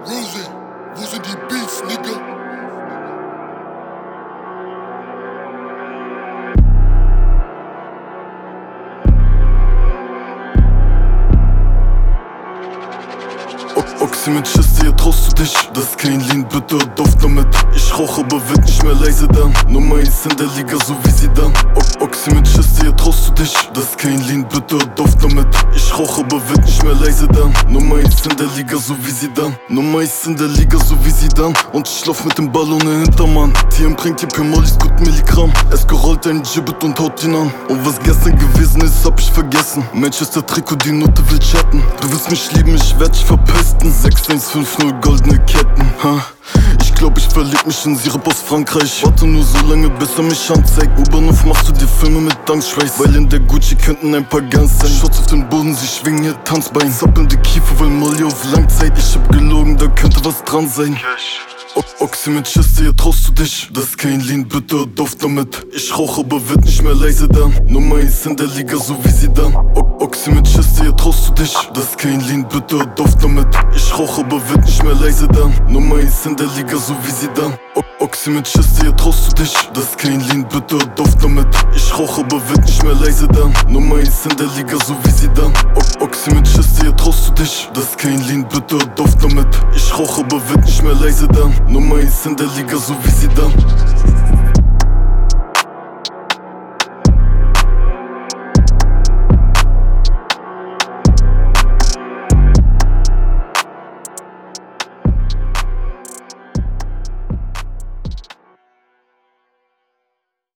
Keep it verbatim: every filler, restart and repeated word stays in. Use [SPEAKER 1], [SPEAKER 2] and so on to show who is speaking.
[SPEAKER 1] Rosie, wo sind die Beats, Nigga?
[SPEAKER 2] Oxy mit Schiste, hier traust du dich? Das ist kein Lean, bitte Duft damit. Ich rauch, aber wird nicht mehr leise dann. Nummer eins in der Liga, so wie sie dann. O Oxy mit Schiste, hier traust du dich? Das ist kein Lean, bitte Duft damit. Ich rauch, aber wird nicht mehr leise dann. Nummer eins in der Liga, so wie sie dann. Nummer eins in der Liga, so wie sie dann. Und ich lauf mit dem Ball ohne Hintermann. T M bringt die P-Mollis, gut Milligramm. Es gerollt ein Gibbet und haut ihn an. Und was gestern gewesen ist, hab ich vergessen. Manchester Trikot, die Note will chatten. Du willst mich lieben, ich werd dich verpesten. sechs eins fünf null goldene Ketten, ha? Ich glaub, ich verlieb mich in Sirup aus Frankreich. Warte nur so lange, bis er mich anzeigt. U-Bahnhof machst du dir Filme mit Dankschweiß. Weil in der Gucci könnten ein paar Guns sein. Schutz auf den Boden, sie schwingen ihr Tanzbein. Zappelnde Kiefer, weil Molly auf Langzeit. Ich hab gelogen, da könnte was dran sein. O Oxy mit Schiste, hier traust du dich? Das ist kein Lean, bitte Duft damit. Ich rauch, aber wird nicht mehr leise dann. Nummer eins in der Liga, so wie sie dann. O Oxy mit Schiste, hier traust du dich? Das ist kein Lean, bitte Duft damit. Ich rauch, aber wird nicht mehr leise dann. Nummer eins in der Liga, so wie sie dann. O Oxy mit Schiste, hier traust du dich? Das ist kein Lean, bitte Duft damit. Ich rauch, aber wird nicht mehr leise dann. Nummer eins in der Liga, so wie sie dann. O Oxy mit Schiste, hier traust du dich? Das ist kein Lean, bitte Duft damit. Ich rauch, aber wird nicht mehr leise dann. Nummer eins in der Liga, so wie sie dann.